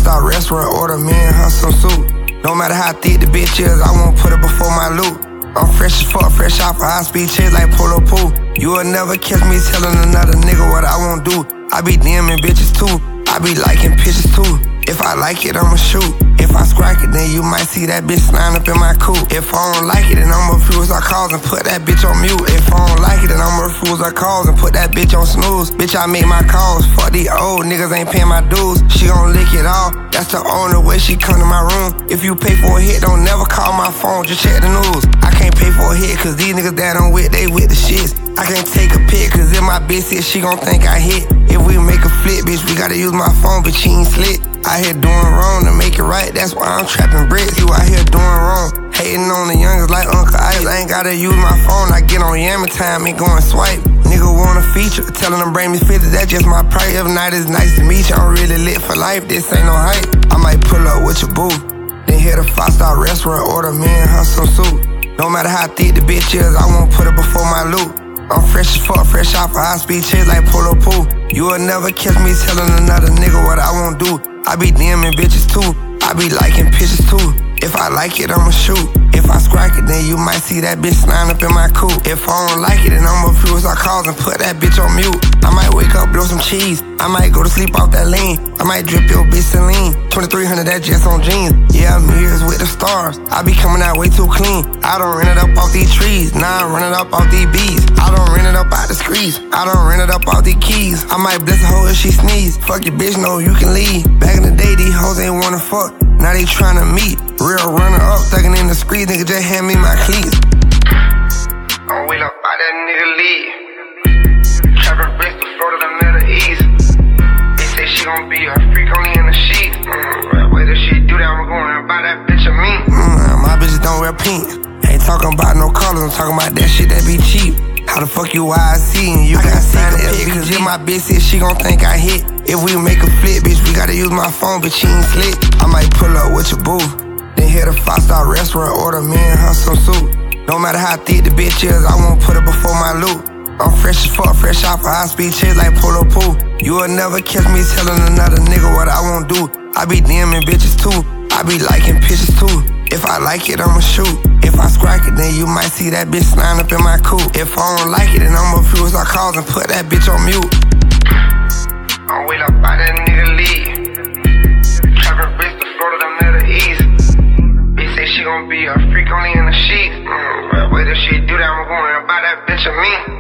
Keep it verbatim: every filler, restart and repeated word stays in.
five-star restaurant, order me and her some soup. No matter how thick the bitch is, I won't put her before my loot. I'm fresh as fuck, fresh off a high-speed chase like Polo Pool. You will never catch me telling another nigga what I won't do. I be DMing bitches too, I be liking pictures too. If I like it, I'ma shoot. If I scrack it, then you might see that bitch slide up in my coupe. If I don't like it, then I'ma refuse her calls and put that bitch on mute. If I don't like it, then I'ma refuse her calls and put that bitch on snooze. Bitch, I make my calls. Fuck these old niggas ain't paying my dues. She gon' lick it all. That's the only way she come to my room. If you pay for a hit, don't never call my phone, just check the news. I can't pay for a hit, cause these niggas that I'm with, they with the shits. I can't take a pic, cause if my bitch hit, she gon' think I hit. If we make a flip, bitch, we gotta use my phone, but she ain't slick. I here doing wrong to make it right, that's why I'm trapping bricks. You out here doing wrong, hating on the youngers like Uncle Ice. I ain't gotta use my phone, I get on Yammer time, ain't going swipe. Nigga want a feature, telling them bring me fifty, that's just my price. Every night is nice to meet you, I'm really lit for life, this ain't no hype. I might pull up with your boo, then hit a five-star restaurant, order me and her some soup. No matter how thick the bitch is, I won't put her before my loot. I'm fresh as fuck, fresh off a high-speed chase like Polo Pool. You will never catch me telling another nigga what I won't do. I be DMing bitches too, I be liking pictures too. If I like it, I'ma shoot. If I scrack it, then you might see that bitch slide up in my coupe. If I don't like it, then I'ma refuse her calls and put that bitch on mute. I might wake up, blow some cheese. I might go to sleep off that lean. I might drip your bitch Celine. twenty-three hundred, that just on jeans. Yeah, I'm years with the stars. I be coming out way too clean. I don't rent it up off these trees. Nah, I'm running up off these bees. I don't rent it up out the streets. I don't rent it up off these keys. I might bless a hoe if she sneeze. Fuck your bitch, no, you can leave. Back in the day, these hoes ain't wanna fuck. Now they tryna meet. Real runner up, thuggin' in the street, nigga just hand me my cleats. I'm wait up by that nigga lead. Trappin' Bristol, Florida, the Middle East. They say she gon' be a freak only in the sheets. Mm, wait till she do that, I'ma go and buy that bitch of me. Mm, my bitches don't wear pink. Ain't talking about no colors, I'm talking about that shit that be cheap. How the fuck you I see and you I got sign it because if my bitch hit, she gon' think I hit. If we make a flip, bitch, we gotta use my phone, but she ain't slick. I might pull up with your boo, then hit a five-star restaurant, order me and her some soup. No matter how thick the bitch is, I won't put her before my loot. I'm fresh as fuck, fresh off a high-speed chase like Polo Pool. You will never catch me telling another nigga what I won't do. I be DMing bitches too, I be liking pictures too. If I like it, I'ma shoot. If I scrack it, then you might see that bitch slide up in my coupe. If I don't like it, then I'ma refuse her calls and put that bitch on mute. I'm wait up by that nigga lead. Trappin' Bristol, Florida, the Middle East. They say she gon' be a freak only in the sheets. Mm, wait till she do that, I'ma go and buy that bitch of me.